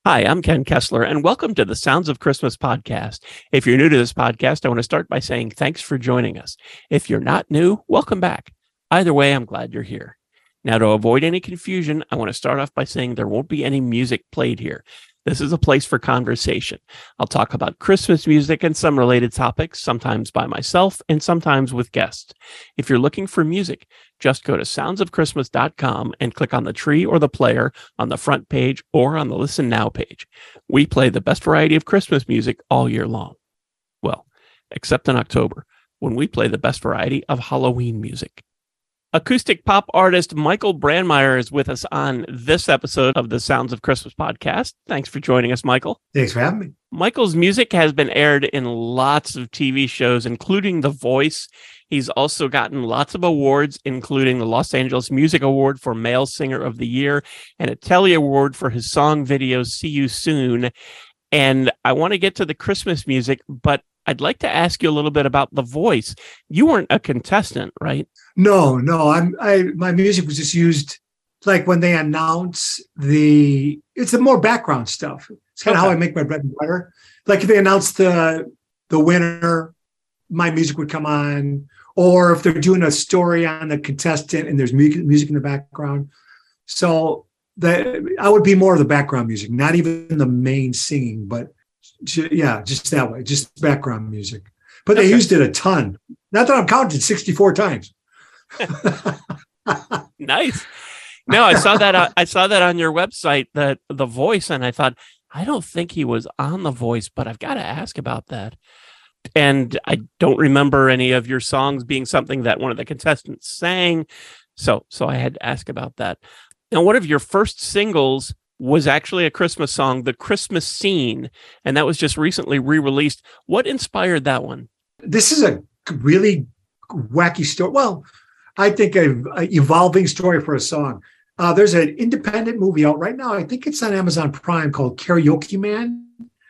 Hi, I'm Ken Kessler, and welcome to the Sounds of Christmas podcast. If you're new to this podcast, I want to start by saying thanks for joining us. If you're not new, welcome back. Either way, I'm glad you're here. Now, to avoid any confusion, I want to start off by saying there won't be any music played here. This is a place for conversation. I'll talk about Christmas music and some related topics, sometimes by myself and sometimes with guests. If you're looking for music, just go to soundsofchristmas.com and click on the tree or the player on the front page or on the Listen Now page. We play the best variety of Christmas music all year long. Well, except in October, when we play the best variety of Halloween music. Acoustic pop artist Michael Brandmeier is with us on this episode of the Sounds of Christmas podcast. Thanks for joining us, Michael. Thanks for having me. Michael's music has been aired in lots of TV shows, including The Voice. He's also gotten lots of awards, including the Los Angeles Music Award for Male Singer of the Year and a Telly Award for his song video, See You Soon. And I want to get to the Christmas music, but I'd like to ask you a little bit about The Voice. You weren't a contestant, right? No. My music was just used like when they announce it's the more background stuff. It's kind of how I make my bread and butter. Like if they announce the winner, my music would come on. Or if they're doing a story on the contestant and there's music in the background. So I would be more of the background music, not even the main singing, but just that way, just background music. But they used it a ton. Not that I'm counting 64 times. Nice. No, I saw that. I saw that on your website, that The Voice, and I thought, I don't think he was on The Voice, but I've got to ask about that. And I don't remember any of your songs being something that one of the contestants sang, so I had to ask about that. Now, one of your first singles was actually a Christmas song, The Christmas Scene, and that was just recently re-released. What inspired that one? This is a really wacky story. Well, I think an evolving story for a song. There's an independent movie out right now. I think it's on Amazon Prime called Karaoke Man.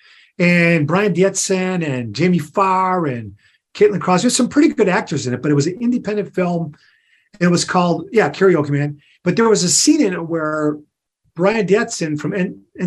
And Brian Dietzen and Jamie Farr and Caitlin Crosby. There's some pretty good actors in it, but it was an independent film. It was called, Karaoke Man. But there was a scene in it where Brian Dietzen from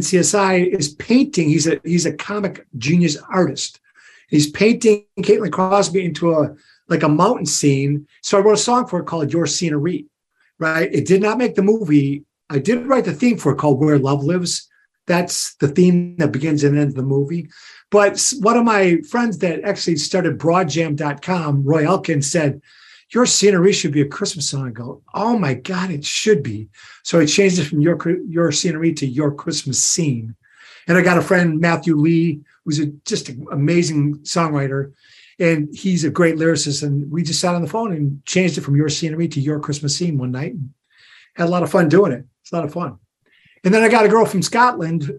NCSI is painting. He's a comic genius artist. He's painting Caitlin Crosby into a mountain scene. So I wrote a song for it called Your Scenery, right? It did not make the movie. I did write the theme for it called Where Love Lives. That's the theme that begins and ends the movie. But one of my friends that actually started broadjam.com, Roy Elkin, said, Your Scenery should be a Christmas song. I go, oh my God, it should be. So I changed it from Your Scenery to Your Christmas Scene. And I got a friend, Matthew Lee, who's just an amazing songwriter. And he's a great lyricist. And we just sat on the phone and changed it from Your Scenery to Your Christmas Scene one night. And had a lot of fun doing it. It's a lot of fun. And then I got a girl from Scotland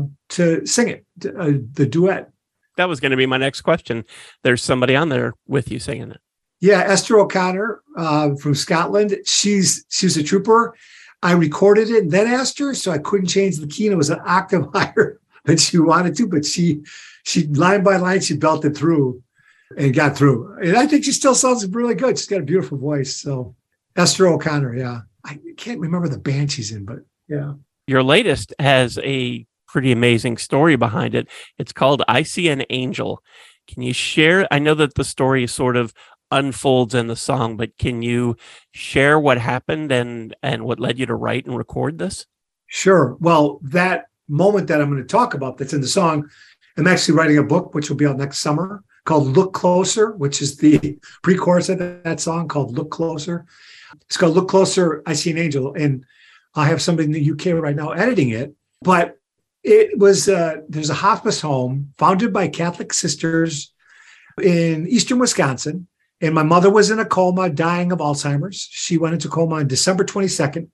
to sing it, the duet. That was going to be my next question. There's somebody on there with you singing it. Yeah, Esther O'Connor from Scotland. She was a trooper. I recorded it and then asked her, so I couldn't change the key. And it was an octave higher than she wanted to, but she line by line, she belted through and got through. And I think she still sounds really good. She's got a beautiful voice. So Esther O'Connor, yeah. I can't remember the band she's in, but yeah. Your latest has a pretty amazing story behind it. It's called I See an Angel. Can you share? I know that the story sort of unfolds in the song, but can you share what happened and what led you to write and record this? Sure. Well, that moment that I'm going to talk about that's in the song, I'm actually writing a book, which will be out next summer, called Look Closer, which is the pre-chorus of that song called Look Closer. It's called Look Closer, I See an Angel. And I have somebody in the UK right now editing it, but it was, there's a hospice home founded by Catholic sisters in eastern Wisconsin. And my mother was in a coma, dying of Alzheimer's. She went into coma on December 22nd.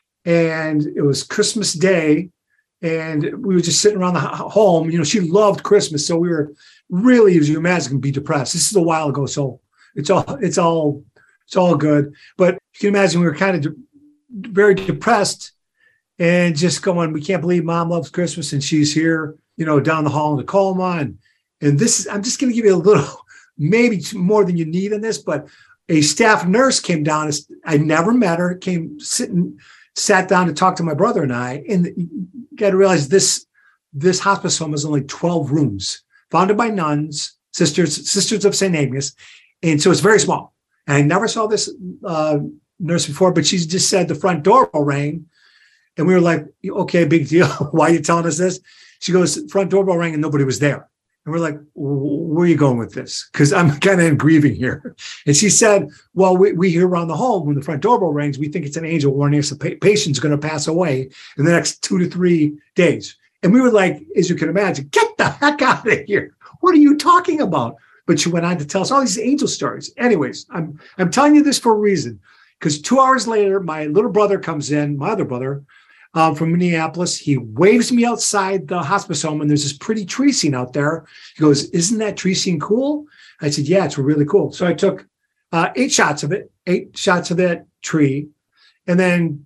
And it was Christmas Day. And we were just sitting around the home. You know, she loved Christmas. So we were really, as you imagine, be depressed. This is a while ago. So it's all good. But you can imagine we were kind of very depressed and just going, we can't believe Mom loves Christmas and she's here, you know, down the hall in the coma. And this is, I'm just going to give you a little, maybe more than you need in this, but a staff nurse came down. I never met her, sat down to talk to my brother and I, and you got to realize this this hospice home is only 12 rooms, founded by nuns, sisters of St. Agnes. And so it's very small. And I never saw this nurse before, but she just said the front doorbell rang. And we were like, okay, big deal. Why are you telling us this? She goes, front doorbell rang and nobody was there. And we're like, where are you going with this? Because I'm kind of grieving here. And she said, well, we hear around the home when the front doorbell rings, we think it's an angel warning us the patient's going to pass away in the next 2 to 3 days. And we were like, as you can imagine, get the heck out of here. What are you talking about? But she went on to tell us all these angel stories. Anyways, I'm telling you this for a reason, because 2 hours later, my little brother comes in, my other brother, from Minneapolis. He waves me outside the hospice home, and there's this pretty tree scene out there. He goes, isn't that tree scene cool? I said, yeah, it's really cool. So I took 8 shots of that tree. And then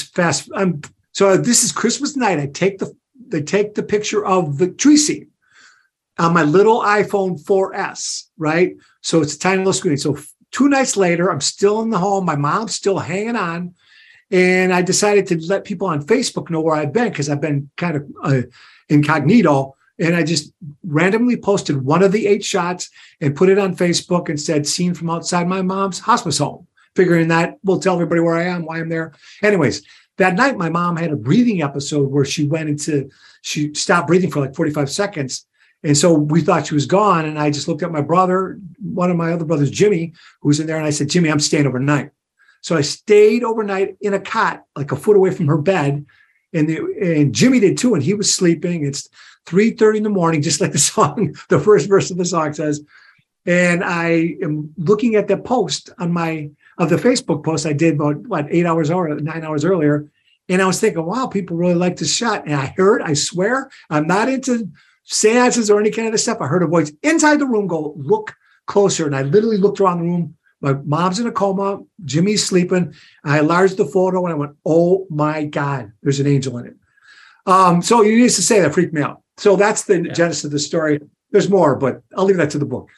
so this is Christmas night. I take the picture of the tree scene on my little iPhone 4S, right? So it's a tiny little screen. So 2 nights later, I'm still in the home. My mom's still hanging on. And I decided to let people on Facebook know where I've been, because I've been kind of incognito. And I just randomly posted one of the 8 shots and put it on Facebook and said, seen from outside my mom's hospice home, figuring that will tell everybody where I am, why I'm there. Anyways, that night, my mom had a breathing episode where she stopped breathing for like 45 seconds. And so we thought she was gone. And I just looked at my brother, one of my other brothers, Jimmy, who was in there. And I said, Jimmy, I'm staying overnight. So I stayed overnight in a cot, like a foot away from her bed. And Jimmy did too. And he was sleeping. It's 3:30 in the morning, just like the song, the first verse of the song says. And I am looking at the post of the Facebook post I did about 9 hours earlier. And I was thinking, wow, people really like this shot. And I swear, I'm not into seances or any kind of this stuff. I heard a voice inside the room go, look closer. And I literally looked around the room. My mom's in a coma. Jimmy's sleeping. I enlarged the photo and I went, oh my God, there's an angel in it. So you need to say that freaked me out. So that's the genesis of the story. There's more, but I'll leave that to the book.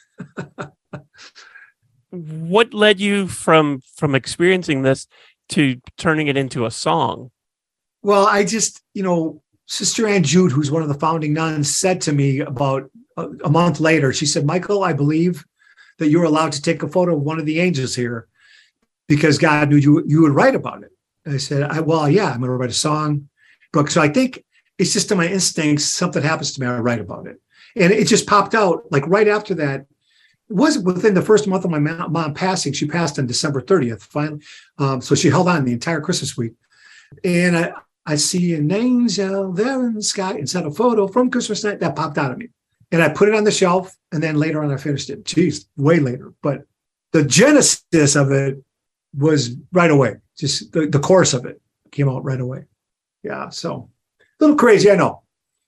What led you from experiencing this to turning it into a song? Well, I just, Sister Ann Jude, who's one of the founding nuns, said to me about a month later, she said, Michael, I believe that you're allowed to take a photo of one of the angels here because God knew you would write about it. And I said, well, yeah, I'm going to write a song book. So I think it's just in my instincts, something happens to me, I write about it. And it just popped out like right after that. It wasn't within the first month of my mom passing. She passed on December 30th, finally. So she held on the entire Christmas week. And I see an angel there in the sky and sent a photo from Christmas night that popped out of me. And I put it on the shelf, and then later on I finished it. Geez, way later. But the genesis of it was right away. Just the chorus of it came out right away. Yeah, so a little crazy, I know.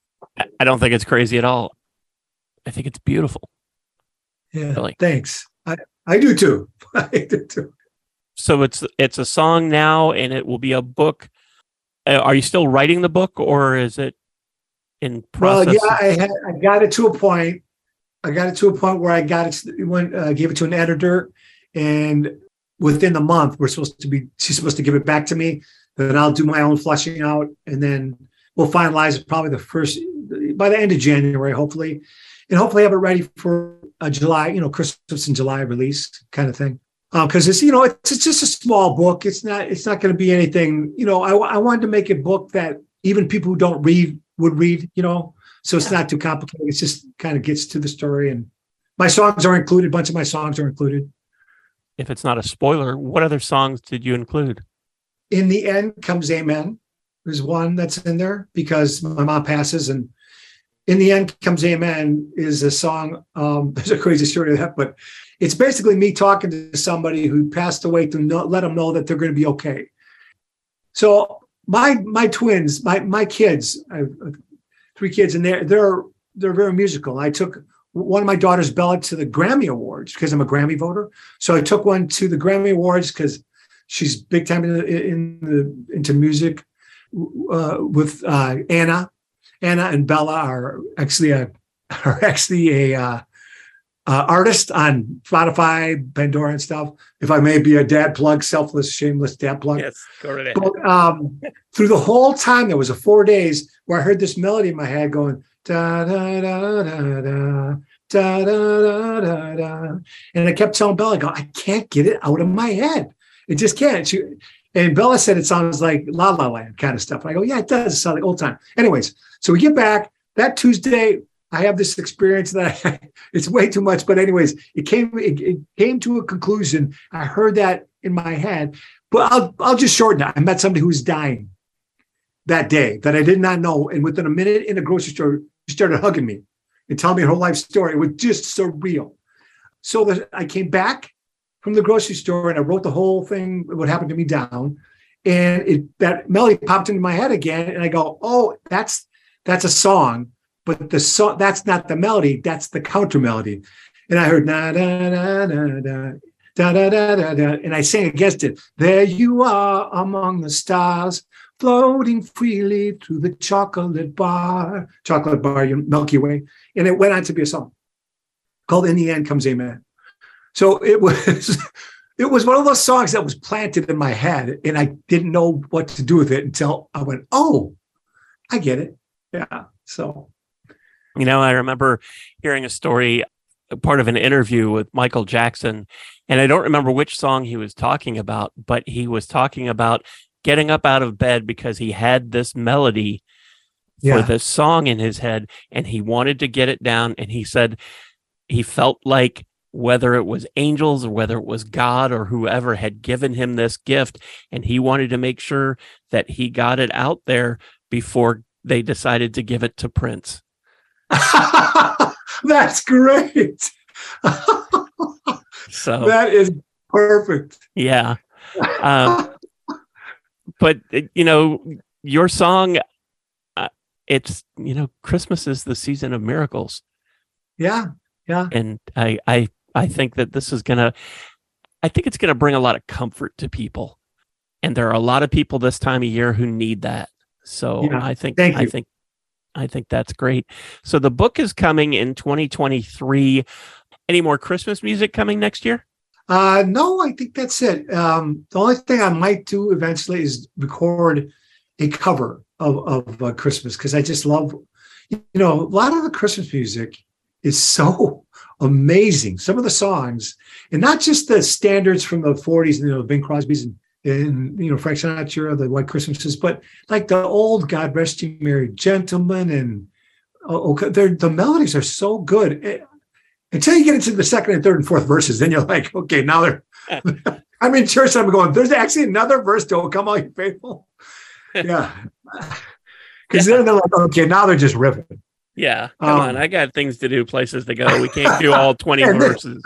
I don't think it's crazy at all. I think it's beautiful. Yeah, really. Thanks. I do too. I do too. So it's a song now, and it will be a book. Are you still writing the book, or is it in process? Well, yeah, I got it to a point. I got it to a point where I got it. Gave it to an editor, and within the month, she's supposed to give it back to me. Then I'll do my own fleshing out, and then we'll finalize it probably by the end of January, hopefully, and hopefully have it ready for a July, Christmas in July release kind of thing. Because it's just a small book. It's not going to be anything. I wanted to make a book that even people who don't read would read. So it's not too complicated. It just kind of gets to the story, and my songs are included. A bunch of my songs are included. If it's not a spoiler, what other songs did you include? In the End Comes Amen. There's one that's in there because my mom passes, and In the End Comes Amen is a song. There's a crazy story to that, but it's basically me talking to somebody who passed away to let them know that they're going to be okay. So my twins, my kids, I have 3 kids, and they're very musical. I took one of my daughters, Bella, to the Grammy Awards because I'm a Grammy voter. So I took one to the Grammy Awards because she's big time into music. With Anna and Bella are actually a artist on Spotify, Pandora, and stuff. If I may be a dad plug, selfless, shameless dad plug. Yes, go right ahead. But through the whole time, there was a 4 days where I heard this melody in my head going da da da da da da da da da, and I kept telling Bella, I can't get it out of my head. It just can't. And Bella said it sounds like La La Land kind of stuff. And I go, yeah, it does. It sounds like old time. Anyways, so we get back that Tuesday. I have this experience that it's way too much, but anyways, it came to a conclusion. I heard that in my head, but I'll just shorten it. I met somebody who was dying that day that I did not know, and within a minute in a grocery store, she started hugging me and telling me her whole life story. It was just surreal. So I came back from the grocery store and I wrote the whole thing, what happened to me, down, and that melody popped into my head again, and I go, oh, that's a song. But the song, that's not the melody, that's the counter melody. And I heard na da da da da da da da da da, and I sang against it. There you are among the stars, floating freely through the chocolate bar, Milky Way. And it went on to be a song called In the End Comes Amen. So it was one of those songs that was planted in my head, and I didn't know what to do with it until I went, oh, I get it. Yeah. So. I remember hearing a story, part of an interview with Michael Jackson, and I don't remember which song he was talking about, but he was talking about getting up out of bed because he had this melody for this song in his head, and he wanted to get it down. And he said he felt like whether it was angels or whether it was God or whoever had given him this gift, and he wanted to make sure that he got it out there before they decided to give it to Prince. That's great. So that is perfect. Yeah. But your song, it's, Christmas is the season of miracles. Yeah. Yeah. And I think that this is I think it's going to bring a lot of comfort to people. And there are a lot of people this time of year who need that. So yeah. I think that's great. So the book is coming in 2023. Any more Christmas music coming next year? No, I think that's it. The only thing I might do eventually is record a cover of Christmas, because I just love, a lot of the Christmas music is so amazing. Some of the songs, and not just the standards from the 40s, Bing Crosby's and Frank Sinatra, the White Christmases, but like the old God Rest You Merry Gentlemen, and the melodies are so good until you get into the second and third and fourth verses. Then you're like, okay, now they're. I'm in church and I'm going, there's actually another verse to "Come All You Faithful." Yeah, because then they're like, okay, now they're just riffing. Yeah, come on, I got things to do, places to go. We can't do all 20 verses.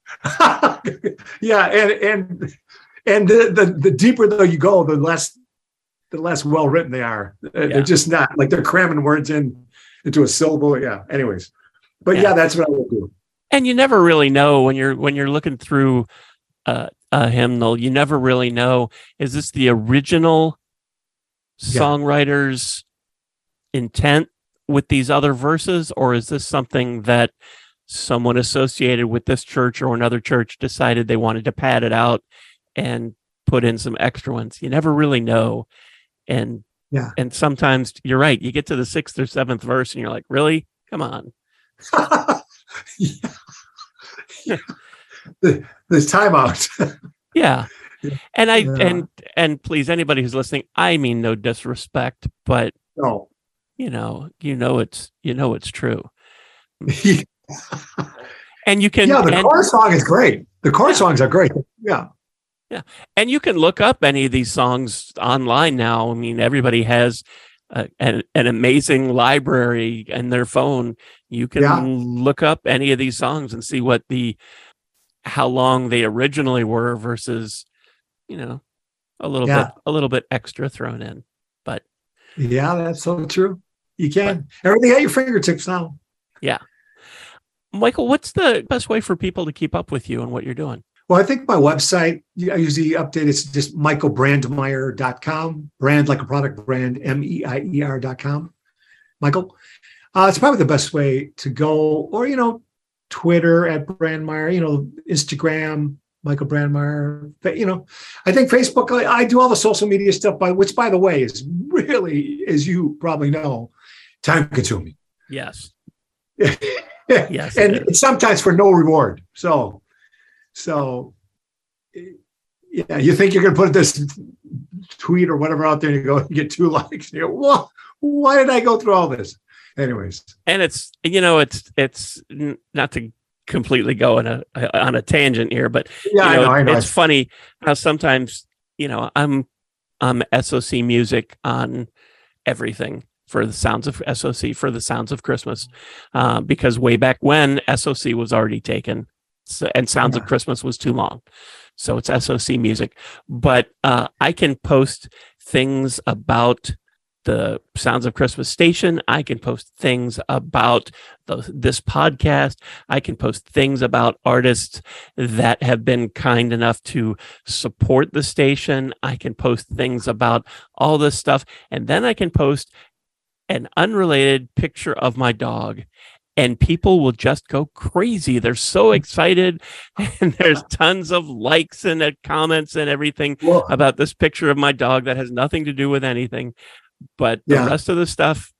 Yeah, and the deeper though you go, the less well written they are. They're just not, like, they're cramming words into a syllable. Yeah. Anyways, but yeah, that's what I will do. And you never really know when you're looking through a hymnal. You never really know, is this the original songwriter's intent with these other verses, or is this something that someone associated with this church or another church decided they wanted to pad it out and put in some extra ones? You never really know. And sometimes you're right. You get to the 6th or 7th verse and you're like, really? Come on. There's timeout. Yeah. And and please, anybody who's listening, I mean no disrespect, but no. It's true. And you can. Yeah, the chorus song is great. The chorus songs are great. Yeah. Yeah. And you can look up any of these songs online now. I mean, everybody has an amazing library in their phone. You can look up any of these songs and see how long they originally were versus, a little bit extra thrown in. But yeah, that's so true. You can. Everything at your fingertips now. Yeah. Michael, what's the best way for people to keep up with you and what you're doing? Well, I think my website, I usually update. It's just michaelbrandmeier.com. Brand like a product, brand, MEIER.com. Michael. It's probably the best way to go. Or, Twitter at Brandmeier, Instagram, Michael Brandmeier. I think Facebook, I do all the social media stuff, which, by the way, is really, as you probably know, time consuming. Yes. Yes. And sometimes for no reward. So, yeah, you think you're going to put this tweet or whatever out there and you get 2 likes. You go, well, why did I go through all this? Anyways. And it's not to completely go on a tangent here, but I know. It's funny how sometimes, I'm SOC music on everything for the Sounds of SOC, for the Sounds of Christmas, because way back when SOC was already taken and Sounds of Christmas was too long. So it's SOC music, but I can post things about the Sounds of Christmas station. I can post things about this podcast. I can post things about artists that have been kind enough to support the station. I can post things about all this stuff. And then I can post an unrelated picture of my dog. And people will just go crazy. They're so excited. And there's tons of likes and comments and everything about this picture of my dog that has nothing to do with anything. But the rest of the stuff.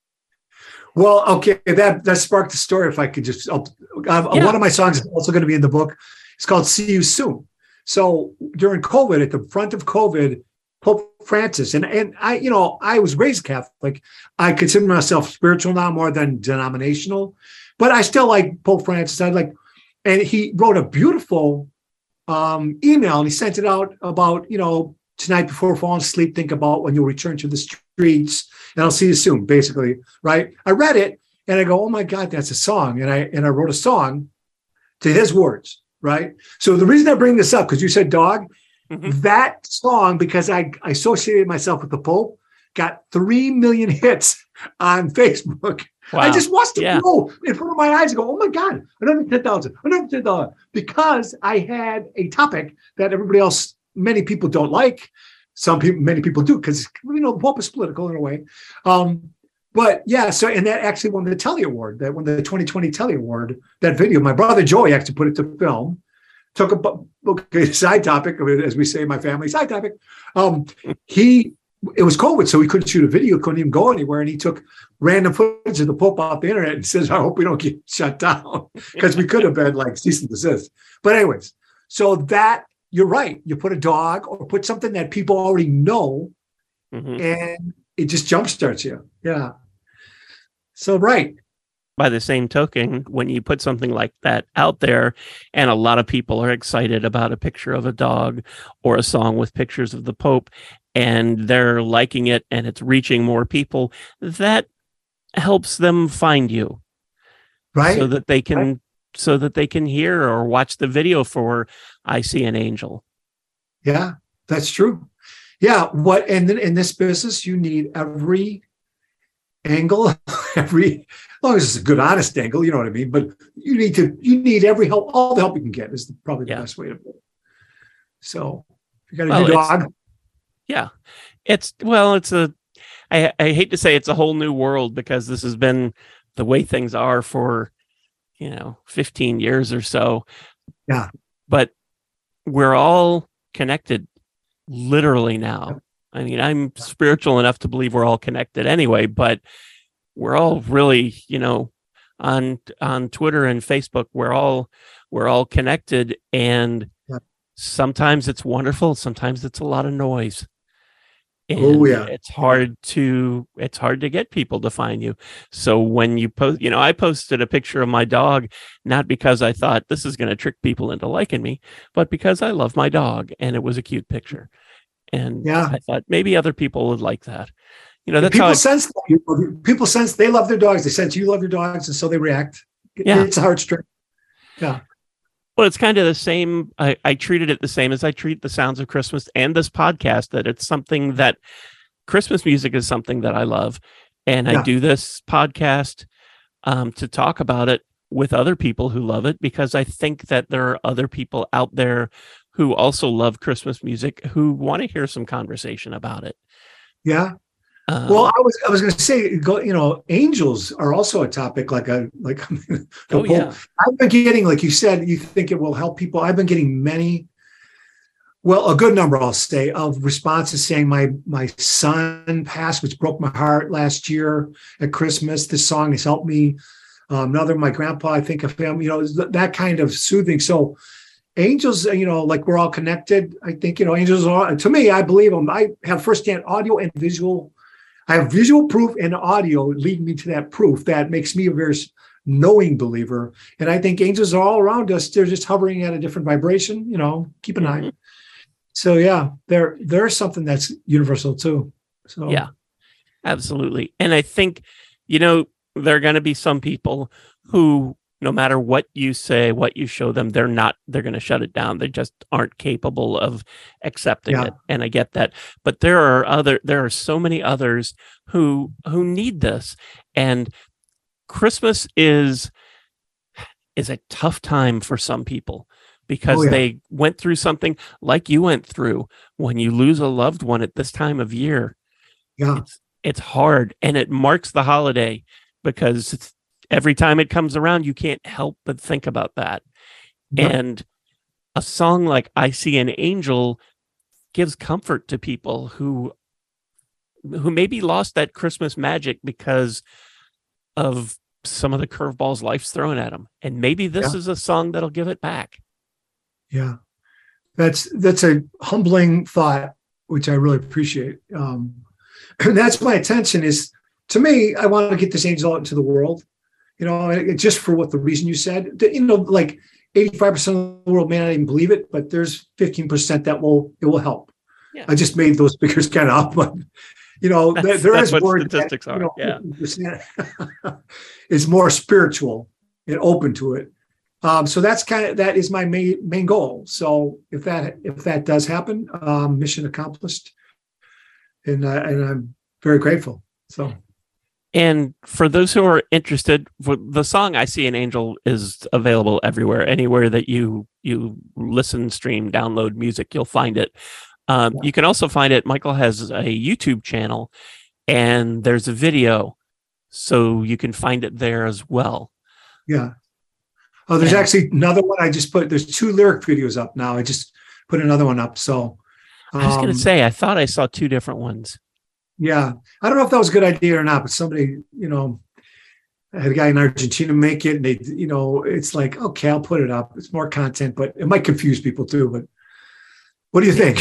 Well, okay. That sparked the story. If I could just, one of my songs is also going to be in the book. It's called See You Soon. So during COVID, at the front of COVID, Pope Francis, and I was raised Catholic. I consider myself spiritual now more than denominational, but I still like Pope Francis. And he wrote a beautiful email, and he sent it out about, tonight before falling asleep, think about when you'll return to the streets, and I'll see you soon, basically, right? I read it, and I go, oh my God, that's a song. And I wrote a song to his words, right? So the reason I bring this up, because you said dog, that song, because I associated myself with the Pope, got 3 million hits on Facebook. Wow. I just watched it grow in front of my eyes and go, oh my God, another 10,000, another 10,000, because I had a topic that many people don't like. Many people do, because, the Pope is political in a way. But yeah, and that actually won the Telly Award, that won the 2020 Telly Award, that video. My brother Joey actually put it to film. Took a side topic, as we say in my family, side topic. It was COVID, so he couldn't shoot a video, couldn't even go anywhere. And he took random footage of the Pope off the internet and says, I hope we don't get shut down, because we could have been like cease and desist. But anyways, so that, you're right. You put a dog or put something that people already know, and it just jumpstarts you. Yeah. So, right. By the same token, when you put something like that out there and a lot of people are excited about a picture of a dog or a song with pictures of the Pope, and they're liking it and it's reaching more people, that helps them find you. Right. So that they can hear or watch the video for I See an Angel. Yeah, that's true. Yeah. And then in this business, you need every angle, as long as it's a good, honest angle, you know what I mean? But you need every help, all the help you can get is probably the best way to put it. So if you got a new dog. Yeah. I hate to say it's a whole new world, because this has been the way things are for, 15 years or so. Yeah. But we're all connected literally now. I mean, I'm spiritual enough to believe we're all connected anyway, but we're all really, on Twitter and Facebook, we're all connected, and sometimes it's wonderful, sometimes it's a lot of noise. And it's hard to get people to find you. So when you post, I posted a picture of my dog, not because I thought this is going to trick people into liking me, but because I love my dog and it was a cute picture. And I thought maybe other people would like that. That's people sense they love their dogs. They sense you love your dogs, and so they react. It's a heartstring. Yeah. Well, it's kind of the same. I treated it the same as I treat the Sounds of Christmas and this podcast, that it's something that Christmas music is something that I love. And I do this podcast to talk about it with other people who love it, because I think that there are other people out there who also love Christmas music who want to hear some conversation about it. Yeah. Well, Um, I was going to say, angels are also a topic. The oh Pope. yeah, I've been getting, like you said, you think it will help people. I've been getting a good number, I'll say, of responses saying my son passed, which broke my heart last year at Christmas. This song has helped me. Another, my grandpa, I think of him. That kind of soothing. So angels, like we're all connected. I think angels are. To me, I believe them. I have firsthand audio and visual. I have visual proof and audio leading me to that proof that makes me a very knowing believer. And I think angels are all around us. They're just hovering at a different vibration. Keep an eye. So yeah, there's something that's universal too. So yeah, absolutely. And I think, there are going to be some people who, no matter what you say, what you show them, they're going to shut it down. They just aren't capable of accepting it. And I get that. But there are so many others who need this. And Christmas is a tough time for some people because they went through something like you went through when you lose a loved one at this time of year. Yeah. It's hard, and it marks the holiday because every time it comes around, you can't help but think about that. Yep. And a song like I See an Angel gives comfort to people who maybe lost that Christmas magic because of some of the curveballs life's thrown at them. And maybe this is a song that'll give it back. Yeah. That's a humbling thought, which I really appreciate. And that's my intention is, to me, I want to get this angel out into the world, just for the reason you said, like 85% of the world may not even believe it, but there's 15% that it will help. Yeah. I just made those figures kind of up, but there is what word statistics that, are. Yeah. is more spiritual and open to it. So that is my main goal. So if that does happen, mission accomplished, and I'm very grateful. So. And for those who are interested, the song "I See an Angel" is available everywhere, anywhere that you listen, stream, download music, you'll find it. You can also find it. Michael has a YouTube channel, and there's a video, so you can find it there as well. Yeah. Oh, there's actually another one I just put. There's 2 lyric videos up now. I just put another one up. So I was going to say, I thought I saw 2 different ones. Yeah. I don't know if that was a good idea or not, but somebody, I had a guy in Argentina make it, and they, it's like, okay, I'll put it up. It's more content, but it might confuse people too. But what do you think?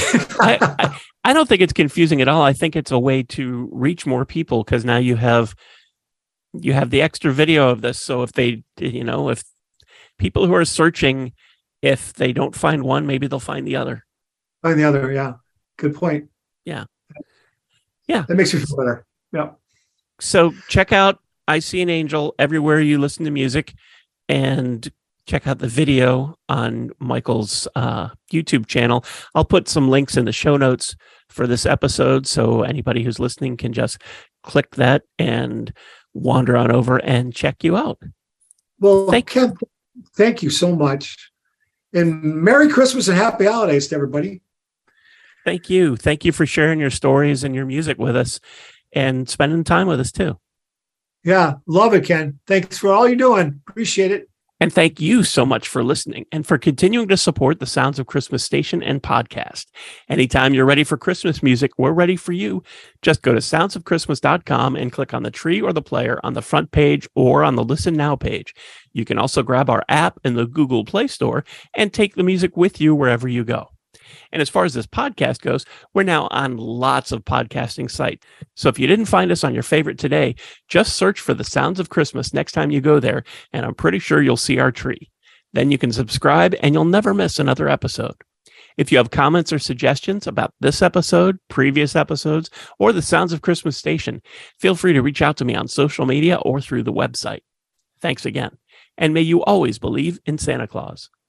I don't think it's confusing at all. I think it's a way to reach more people because now you have the extra video of this. So if they, if people who are searching, if they don't find one, maybe they'll find the other. Find the other. Yeah. Good point. Yeah. Yeah. That makes me feel better. Yeah. So check out I See an Angel everywhere you listen to music, and check out the video on Michael's YouTube channel. I'll put some links in the show notes for this episode, so anybody who's listening can just click that and wander on over and check you out. Well, Ken, thank you so much. And Merry Christmas and Happy Holidays to everybody. Thank you. Thank you for sharing your stories and your music with us and spending time with us too. Yeah, love it, Ken. Thanks for all you're doing. Appreciate it. And thank you so much for listening and for continuing to support the Sounds of Christmas station and podcast. Anytime you're ready for Christmas music, we're ready for you. Just go to soundsofchristmas.com and click on the tree or the player on the front page or on the Listen Now page. You can also grab our app in the Google Play Store and take the music with you wherever you go. And as far as this podcast goes, we're now on lots of podcasting sites. So if you didn't find us on your favorite today, just search for the Sounds of Christmas next time you go there, and I'm pretty sure you'll see our tree. Then you can subscribe, and you'll never miss another episode. If you have comments or suggestions about this episode, previous episodes, or the Sounds of Christmas station, feel free to reach out to me on social media or through the website. Thanks again, and may you always believe in Santa Claus.